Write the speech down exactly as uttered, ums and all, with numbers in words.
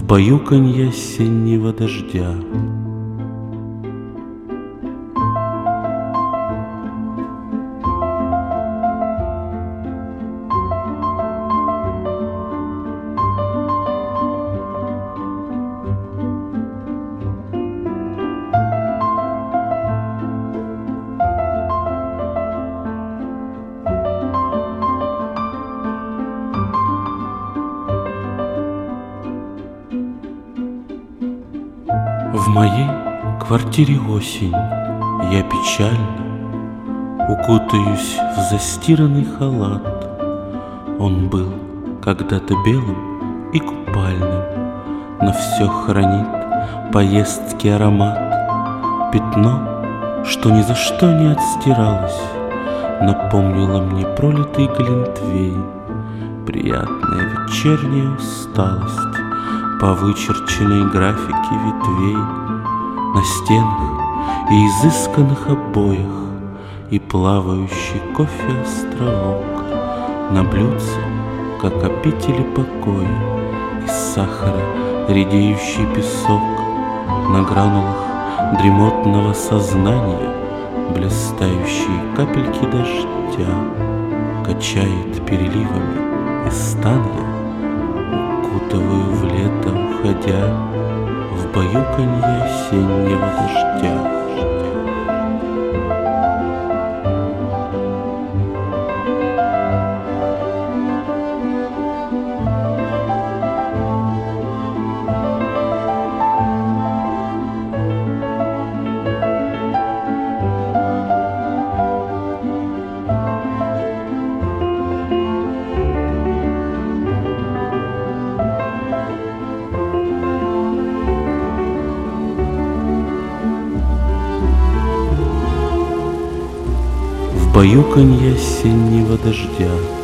баюканье осеннего дождя. В моей квартире осень, я печально укутаюсь в застиранный халат. Он был когда-то белым и купальным, но все хранит поездки аромат. Пятно, что ни за что не отстиралось, напомнило мне пролитый глинтвейн. Приятная вечерняя усталость по вычерченной графике ветвей на стенах и изысканных обоях, и плавающий кофе островок на блюдце, как обители покоя, из сахара редеющий песок на гранулах дремотного сознания, блистающие капельки дождя качает переливами, и стан я укутываю в лето, уходя в баюканье осеннего дождя. Баюканье осеннего дождя.